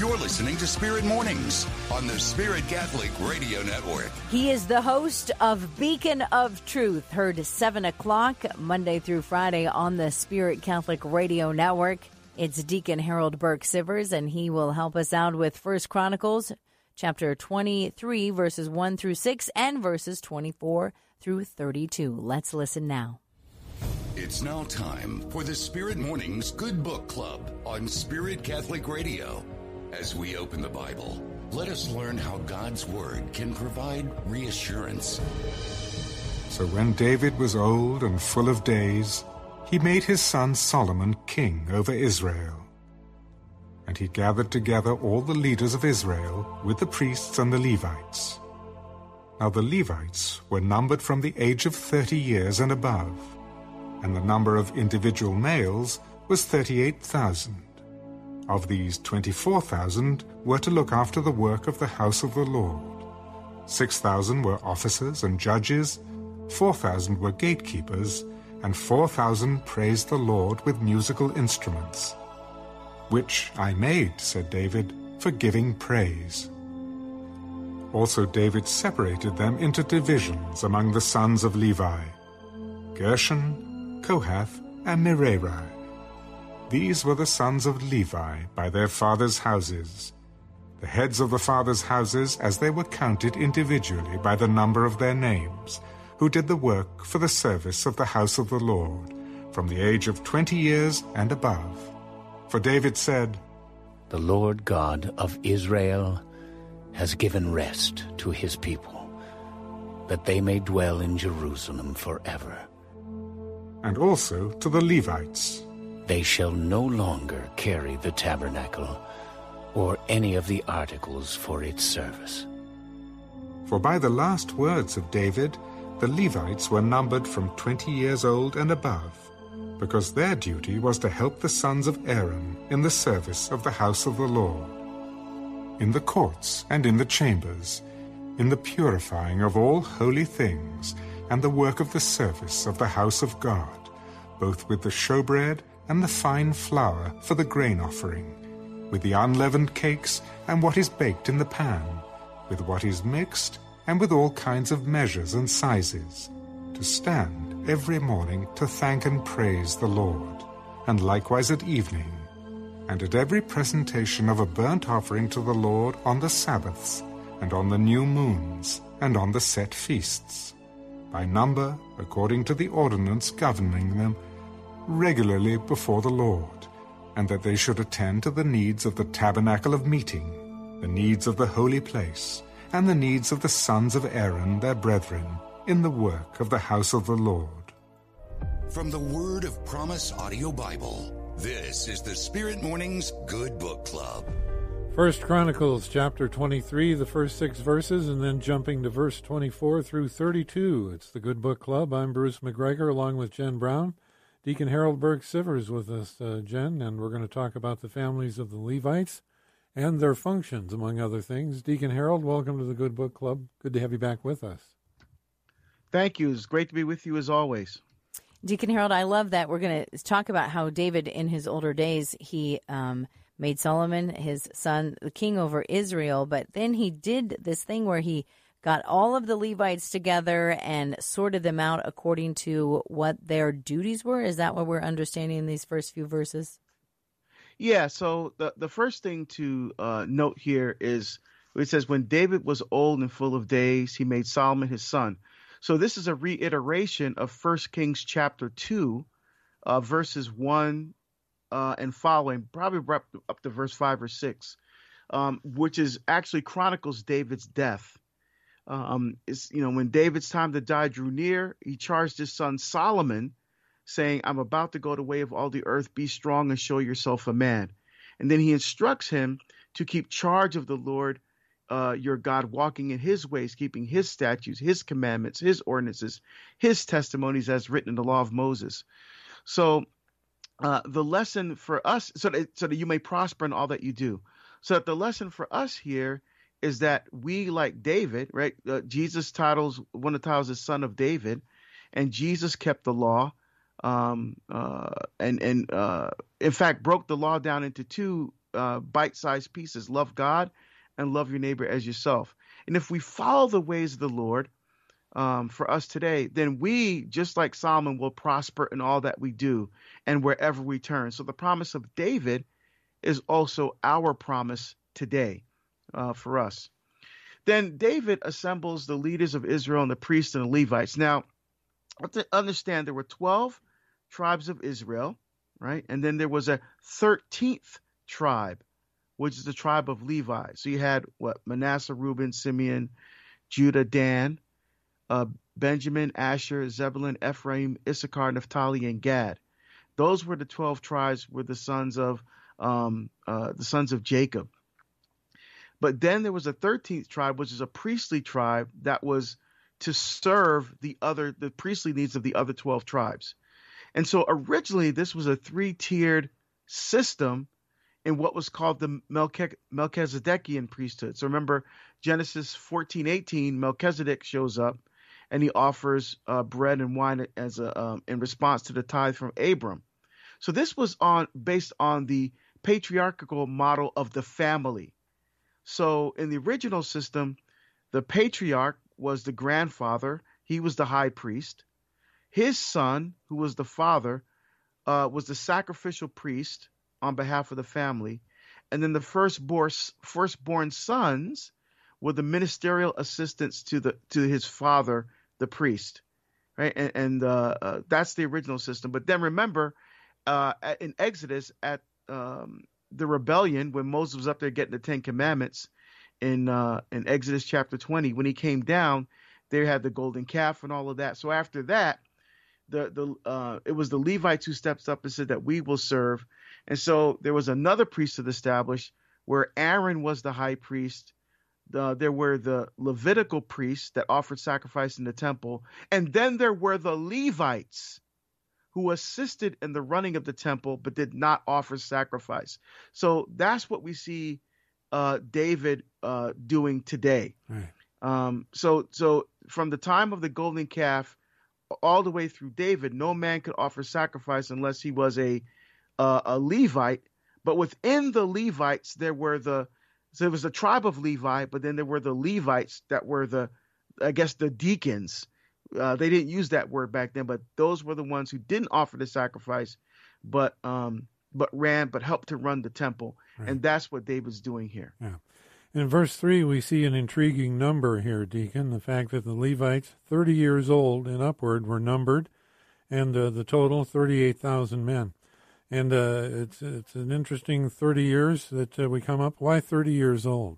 You're listening to Spirit Mornings on the Spirit Catholic Radio Network. He is the host of Beacon of Truth, heard 7 o'clock Monday through Friday on the Spirit Catholic Radio Network. It's Deacon Harold Burke-Sivers, and he will help us out with 1 Chronicles chapter 23, verses 1 through 6, and verses 24 through 32. Let's listen now. It's now time for the Spirit Mornings Good Book Club on Spirit Catholic Radio. As we open the Bible, let us learn how God's Word can provide reassurance. So when David was old and full of days, he made his son Solomon king over Israel. And he gathered together all the leaders of Israel with the priests and the Levites. Now the Levites were numbered from the age of 30 years and above, and the number of individual males was 38,000. Of these, 24,000 were to look after the work of the house of the Lord. 6,000 were officers and judges, 4,000 were gatekeepers, and 4,000 praised the Lord with musical instruments. Which I made, said David, for giving praise. Also David separated them into divisions among the sons of Levi: Gershon, Kohath, and Merari. These were the sons of Levi by their fathers' houses, the heads of the fathers' houses as they were counted individually by the number of their names, who did the work for the service of the house of the Lord, from the age of 20 years and above. For David said, "The Lord God of Israel has given rest to his people, that they may dwell in Jerusalem forever." And also to the Levites, "They shall no longer carry the tabernacle or any of the articles for its service." For by the last words of David, the Levites were numbered from 20 years old and above, because their duty was to help the sons of Aaron in the service of the house of the Lord, in the courts and in the chambers, in the purifying of all holy things, and the work of the service of the house of God, both with the showbread and the fine flour for the grain offering, with the unleavened cakes and what is baked in the pan, with what is mixed, and with all kinds of measures and sizes, to stand every morning to thank and praise the Lord, and likewise at evening, and at every presentation of a burnt offering to the Lord on the Sabbaths, and on the new moons, and on the set feasts, by number, according to the ordinance governing them, regularly before the Lord, and that they should attend to the needs of the tabernacle of meeting, the needs of the holy place, and the needs of the sons of Aaron, their brethren, in the work of the house of the Lord. From the Word of Promise Audio Bible, this is the Spirit Mornings Good Book Club. 1 Chronicles chapter 23, the first 6 verses, and then jumping to verse 24 through 32. It's the Good Book Club. I'm Bruce McGregor, along with Jen Brown. Deacon Harold Burke-Sivers with us, Jen, and we're going to talk about the families of the Levites and their functions, among other things. Deacon Harold, welcome to the Good Book Club. Good to have you back with us. Thank you. It's great to be with you as always. Deacon Harold, I love that. We're going to talk about how David, in his older days, he made Solomon, his son, the king over Israel, but then he did this thing where he got all of the Levites together and sorted them out according to what their duties were. Is that what we're understanding in these first few verses? Yeah, so the first thing to note here is it says, when David was old and full of days, he made Solomon his son. So this is a reiteration of 1 Kings chapter 2, verses 1 and following, probably up to verse 5 or 6, which is actually chronicles David's death. When David's time to die drew near, he charged his son Solomon, saying, "I'm about to go the way of all the earth. Be strong and show yourself a man." And then he instructs him to keep charge of the Lord your God, walking in his ways, keeping his statutes, his commandments, his ordinances, his testimonies as written in the law of Moses. So the lesson for us, so that you may prosper in all that you do. So that the lesson for us here is that we, like David, right? Jesus one of the titles is Son of David, and Jesus kept the law, and in fact broke the law down into two bite-sized pieces. Love God and love your neighbor as yourself. And if we follow the ways of the Lord for us today, then we, just like Solomon, will prosper in all that we do and wherever we turn. So the promise of David is also our promise today for us. Then David assembles the leaders of Israel and the priests and the Levites. Now, have to understand there were 12 tribes of Israel, right? And then there was a 13th tribe, which is the tribe of Levi. So you had Manasseh, Reuben, Simeon, Judah, Dan, Benjamin, Asher, Zebulun, Ephraim, Issachar, Naphtali, and Gad. Those were the 12 tribes, were the sons of Jacob. But then there was a 13th tribe, which is a priestly tribe that was to serve the priestly needs of the other 12 tribes. And so originally this was a 3-tiered system in what was called the Melchizedekian priesthood. So remember Genesis 14:18, Melchizedek shows up and he offers bread and wine as in response to the tithe from Abram. So this was based on the patriarchal model of the family. So in the original system, the patriarch was the grandfather. He was the high priest. His son, who was the father, was the sacrificial priest on behalf of the family. And then the firstborn sons were the ministerial assistants to his father, the priest. Right? And that's the original system. But then remember, in Exodus, at the rebellion, when Moses was up there getting the 10 Commandments in Exodus chapter 20, when he came down, they had the golden calf and all of that. So after that, it was the Levites who stepped up and said that we will serve. And so there was another priesthood established where Aaron was the high priest. There were the Levitical priests that offered sacrifice in the temple. And then there were the Levites who assisted in the running of the temple but did not offer sacrifice. So that's what we see David doing today. Right. So from the time of the golden calf all the way through David, no man could offer sacrifice unless he was a Levite. But within the Levites, there was the tribe of Levi, but then there were the Levites that were the deacons. They didn't use that word back then, but those were the ones who didn't offer the sacrifice, but helped to run the temple. Right. And that's what David's doing here. Yeah. In verse 3, we see an intriguing number here, Deacon, the fact that the Levites, 30 years old and upward, were numbered, and the total, 38,000 men. And it's an interesting 30 years that we come up. Why 30 years old?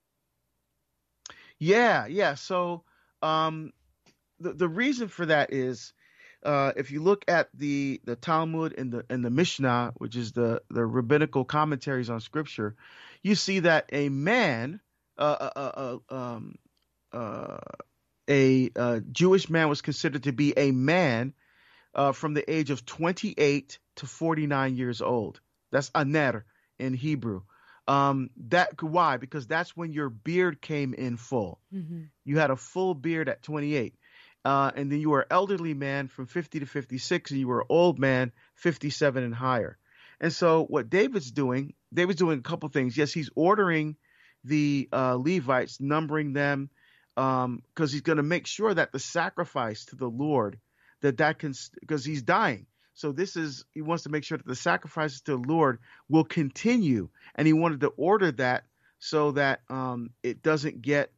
Yeah. So the reason for that is, if you look at the Talmud and the Mishnah, which is the rabbinical commentaries on Scripture, you see that a man, a Jewish man, was considered to be a man from the age of 28 to 49 years old. That's aner in Hebrew. Why? Because that's when your beard came in full. Mm-hmm. You had a full beard at 28. And then you were an elderly man from 50 to 56, and you were an old man, 57 and higher. And so what David's doing a couple things. Yes, he's ordering the Levites, numbering them, because he's going to make sure that the sacrifice to the Lord, because he's dying. So he wants to make sure that the sacrifices to the Lord will continue. And he wanted to order that so that it doesn't get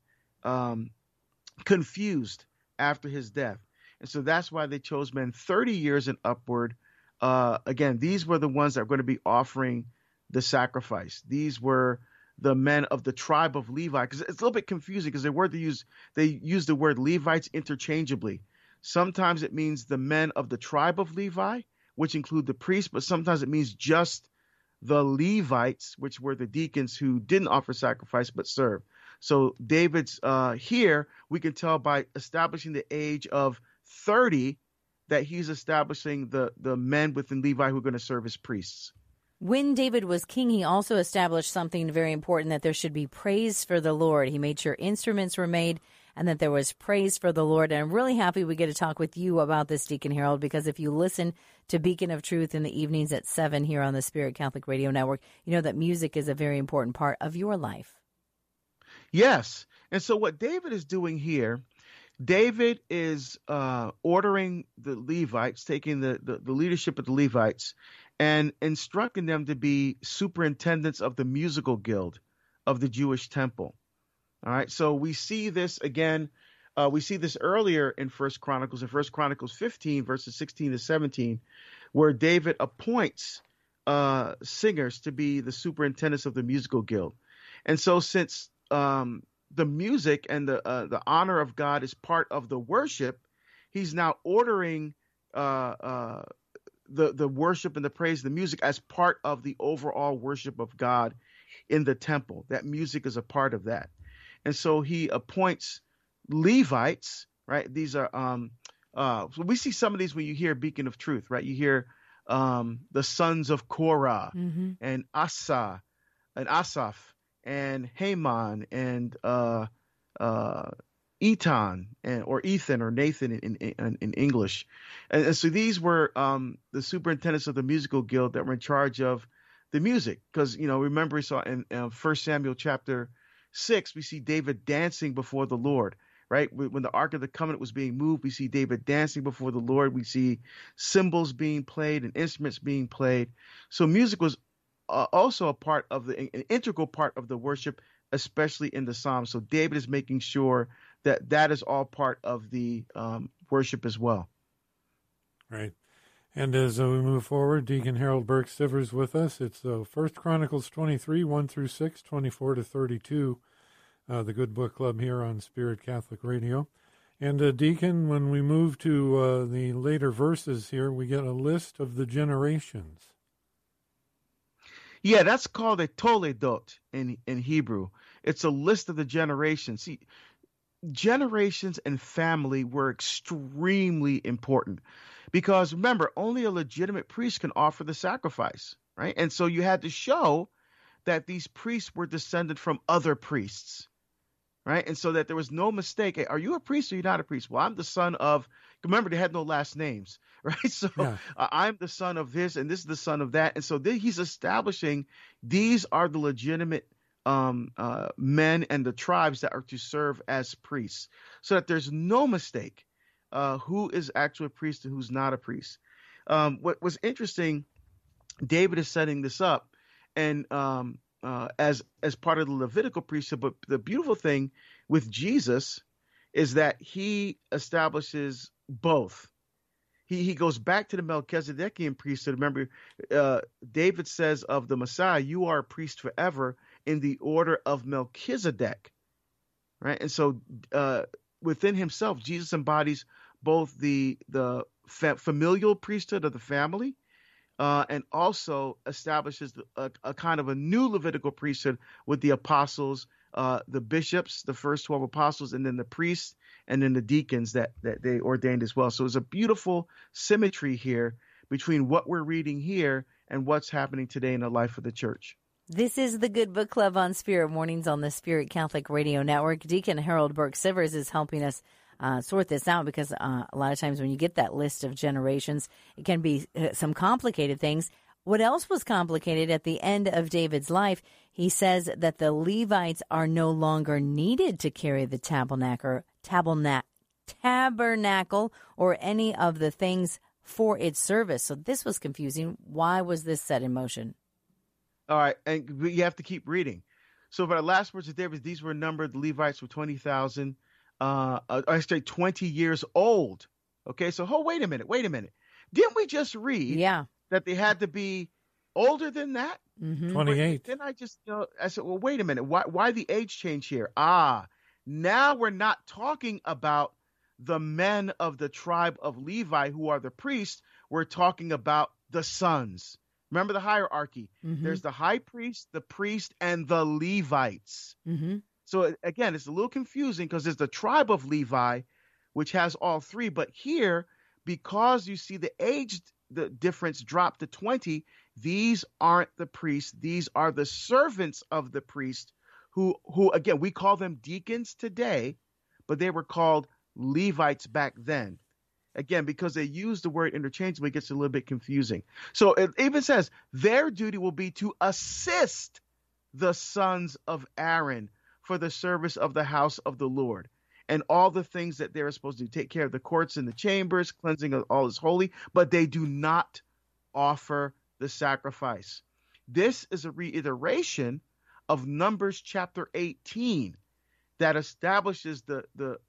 confused after his death. And so that's why they chose men 30 years and upward. Again, these were the ones that were going to be offering the sacrifice. These were the men of the tribe of Levi, because it's a little bit confusing because they use the word Levites interchangeably. Sometimes it means the men of the tribe of Levi, which include the priests, but sometimes it means just the Levites, which were the deacons who didn't offer sacrifice but served. So David's here, we can tell by establishing the age of 30 that he's establishing the men within Levi who are going to serve as priests. When David was king, he also established something very important, that there should be praise for the Lord. He made sure instruments were made and that there was praise for the Lord. And I'm really happy we get to talk with you about this, Deacon Harold, because if you listen to Beacon of Truth in the evenings at 7 here on the Spirit Catholic Radio Network, you know that music is a very important part of your life. Yes. And so what David is doing here, David is ordering the Levites, taking the leadership of the Levites and instructing them to be superintendents of the musical guild of the Jewish temple. All right. So we see this again. We see this earlier in First Chronicles 15, verses 16 to 17, where David appoints singers to be the superintendents of the musical guild. And so since the music and the honor of God is part of the worship, he's now ordering the worship and the praise, the music as part of the overall worship of God in the temple. That music is a part of that. And so he appoints Levites, right? These are, so we see some of these when you hear Beacon of Truth, right? You hear the sons of Korah and Asa and Asaph and Haman and Ethan or Ethan or Nathan in English. And so these were the superintendents of the musical guild that were in charge of the music. Because, remember we saw in 1 Samuel chapter 6, we see David dancing before the Lord, right? When the Ark of the Covenant was being moved, we see David dancing before the Lord. We see cymbals being played and instruments being played. So music was also a part of an integral part of the worship, especially in the Psalms. So David is making sure that is all part of the worship as well. Right. And as we move forward, Deacon Harold Burke-Sivers with us. It's 1 Chronicles 23, 1 through 6, 24 to 32, the Good Book Club here on Spirit Catholic Radio. And Deacon, when we move to the later verses here, we get a list of the generations. Yeah, that's called a Toledot in Hebrew. It's a list of the generations. See, generations and family were extremely important because, remember, only a legitimate priest can offer the sacrifice, right? And so you had to show that these priests were descended from other priests, right? And so that there was no mistake. Hey, are you a priest or are you not a priest? Well, I'm the son of, remember, they had no last names, right? So yeah. I'm the son of this and this is the son of that. And so he's establishing these are the legitimate men and the tribes that are to serve as priests so that there's no mistake who is actually a priest and who's not a priest. What was interesting, David is setting this up and as part of the Levitical priesthood, but the beautiful thing with Jesus is that he establishes both. He goes back to the Melchizedekian priesthood. Remember, David says of the Messiah, you are a priest forever in the order of Melchizedek, right? And so within himself, Jesus embodies both the familial priesthood of the family and also establishes a kind of a new Levitical priesthood with the apostles, the bishops, the first 12 apostles, and then the priests, and then the deacons that they ordained as well. So it's a beautiful symmetry here between what we're reading here and what's happening today in the life of the church. This is the Good Book Club on Spirit Mornings on the Spirit Catholic Radio Network. Deacon Harold Burke-Sivers is helping us sort this out because a lot of times when you get that list of generations, it can be some complicated things. What else was complicated at the end of David's life? He says that the Levites are no longer needed to carry the tabernacle or any of the things for its service. So this was confusing. Why was this set in motion? All right, and you have to keep reading. So by the last words of David, these were numbered. The Levites were 20,000. I say 20 years old. Okay, so wait a minute. Didn't we just read that they had to be older than that? Mm-hmm. 28. Then I said, well, wait a minute. Why the age change here? Now we're not talking about the men of the tribe of Levi who are the priests. We're talking about the sons. Remember the hierarchy. Mm-hmm. There's the high priest, the priest, and the Levites. Mm-hmm. So again, it's a little confusing because there's the tribe of Levi, which has all three. But here, because you see the age the difference drop to 20, these aren't the priests. These are the servants of the priest who again, we call them deacons today, but they were called Levites back then. Again, because they use the word interchangeably, it gets a little bit confusing. So it even says their duty will be to assist the sons of Aaron for the service of the house of the Lord and all the things that they're supposed to do. Take care of the courts and the chambers, cleansing of all is holy, but they do not offer the sacrifice. This is a reiteration of Numbers chapter 18 that establishes the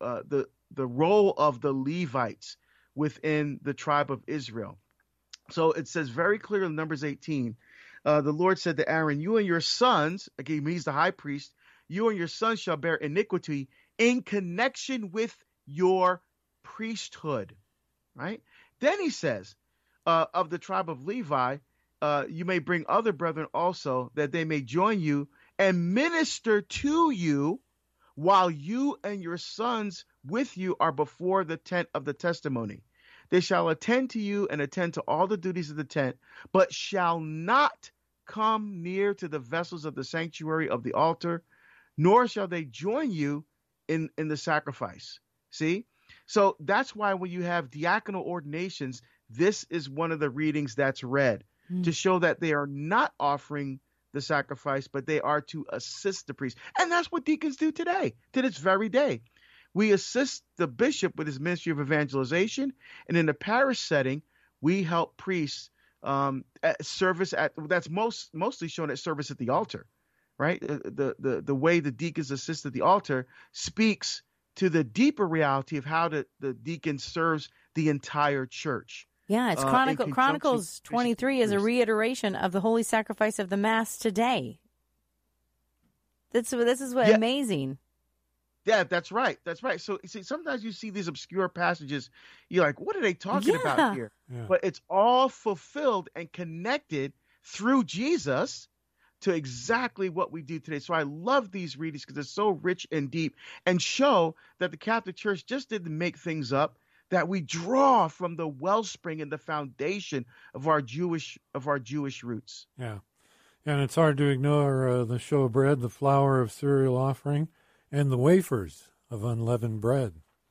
role of the Levites within the tribe of Israel. So it says very clearly in Numbers 18, the Lord said to Aaron, you and your sons, again, he's the high priest, you and your sons shall bear iniquity in connection with your priesthood, right? Then he says, of the tribe of Levi, you may bring other brethren also, that they may join you and minister to you while you and your sons with you are before the tent of the testimony. They shall attend to you and attend to all the duties of the tent, but shall not come near to the vessels of the sanctuary of the altar, nor shall they join you in the sacrifice. See? So that's why when you have diaconal ordinations, this is one of the readings that's read to show that they are not offering the sacrifice, but they are to assist the priest. And that's what deacons do today, to this very day. We assist the bishop with his ministry of evangelization, and in the parish setting, we help priests at service that's mostly shown at service at the altar, right? The way the deacons assist at the altar speaks to the deeper reality of how the deacon serves the entire church. Yeah, it's Chronicles 23 is a reiteration of the holy sacrifice of the Mass today. This is what amazing. Yeah, that's right. That's right. So see, sometimes you see these obscure passages, you're like, what are they talking about here? Yeah. But it's all fulfilled and connected through Jesus to exactly what we do today. So I love these readings because they're so rich and deep and show that the Catholic Church just didn't make things up, that we draw from the wellspring and the foundation of our Jewish roots. Yeah. And it's hard to ignore the showbread, the flour of cereal offering, and the wafers of unleavened bread.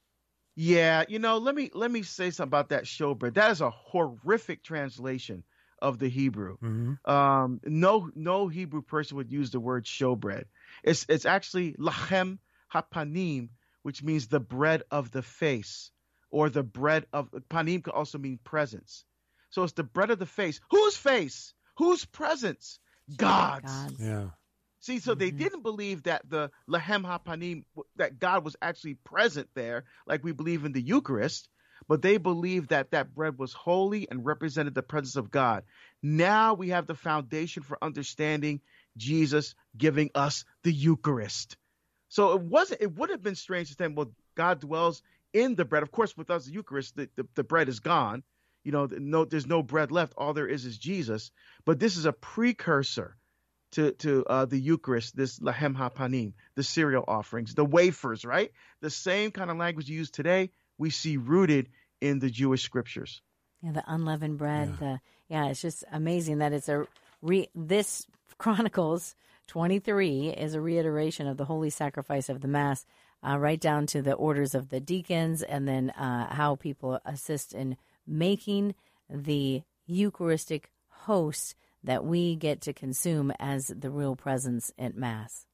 Yeah, let me say something about that showbread. That is a horrific translation of the Hebrew. Mm-hmm. No Hebrew person would use the word showbread. It's actually lachem hapanim, which means the bread of the face, or the bread of panim could also mean presence. So it's the bread of the face. Whose face? Whose presence? God's. Yeah. See, so they didn't believe that the Lahem HaPanim, that God was actually present there, like we believe in the Eucharist, but they believed that that bread was holy and represented the presence of God. Now we have the foundation for understanding Jesus giving us the Eucharist. So it would have been strange to think, well, God dwells in the bread. Of course, with us, the Eucharist, the bread is gone. There's no bread left. All there is Jesus. But this is a precursor to the Eucharist, this Lahem HaPanim, the cereal offerings, the wafers, right? The same kind of language used today, we see rooted in the Jewish scriptures. Yeah, the unleavened bread. Yeah, it's just amazing that it's this Chronicles 23 is a reiteration of the holy sacrifice of the Mass, right down to the orders of the deacons, and then how people assist in making the Eucharistic host that we get to consume as the real presence at Mass.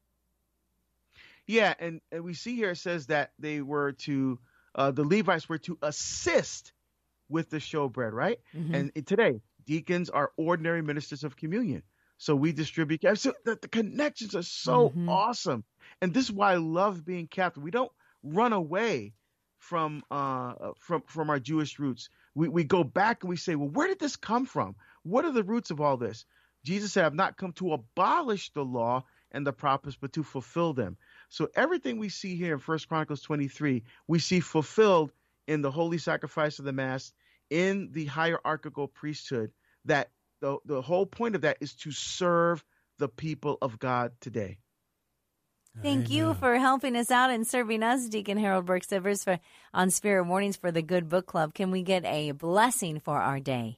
Yeah, and we see here it says that they were to, the Levites were to assist with the showbread, right? Mm-hmm. And today, deacons are ordinary ministers of communion. So we distribute. So the connections are so awesome. And this is why I love being Catholic. We don't run away from our Jewish roots. We go back and we say, well, where did this come from? What are the roots of all this? Jesus said, I've not come to abolish the law and the prophets, but to fulfill them. So everything we see here in 1 Chronicles 23, we see fulfilled in the holy sacrifice of the Mass, in the hierarchical priesthood, that the whole point of that is to serve the people of God today. Thank you for helping us out and serving us, Deacon Harold Burke-Sivers, on Spirit Mornings for the Good Book Club. Can we get a blessing for our day?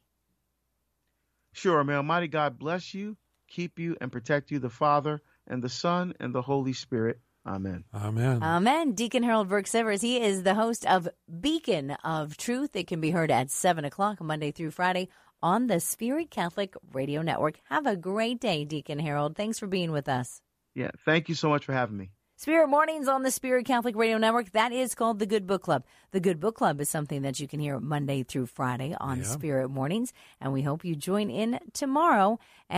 Sure. May Almighty God bless you, keep you, and protect you, the Father, and the Son, and the Holy Spirit. Amen. Amen. Amen. Deacon Harold Burke Sivers, he is the host of Beacon of Truth. It can be heard at 7 o'clock Monday through Friday on the Spirit Catholic Radio Network. Have a great day, Deacon Harold. Thanks for being with us. Yeah, thank you so much for having me. Spirit Mornings on the Spirit Catholic Radio Network. That is called the Good Book Club. The Good Book Club is something that you can hear Monday through Friday on Spirit Mornings, and we hope you join in tomorrow.